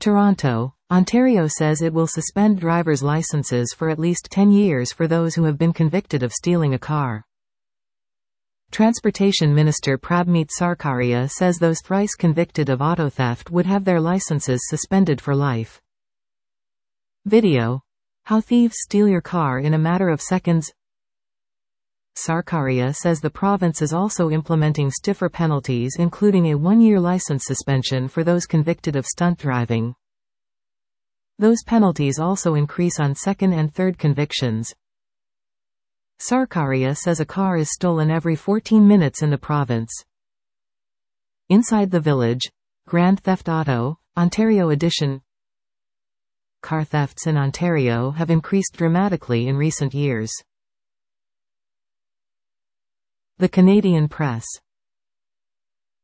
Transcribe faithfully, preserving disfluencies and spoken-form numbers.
Toronto, Ontario says it will suspend drivers' licenses for at least ten years for those who have been convicted of stealing a car. Transportation Minister Prabmeet Sarkaria says those thrice convicted of auto theft would have their licenses suspended for life. Video. How thieves steal your car in a matter of seconds. Sarkaria says the province is also implementing stiffer penalties, including a one-year license suspension for those convicted of stunt driving. Those penalties also increase on second and third convictions. Sarkaria says a car is stolen every fourteen minutes in the province. Inside the Village, Grand Theft Auto, Ontario Edition. Car thefts in Ontario have increased dramatically in recent years. The Canadian Press.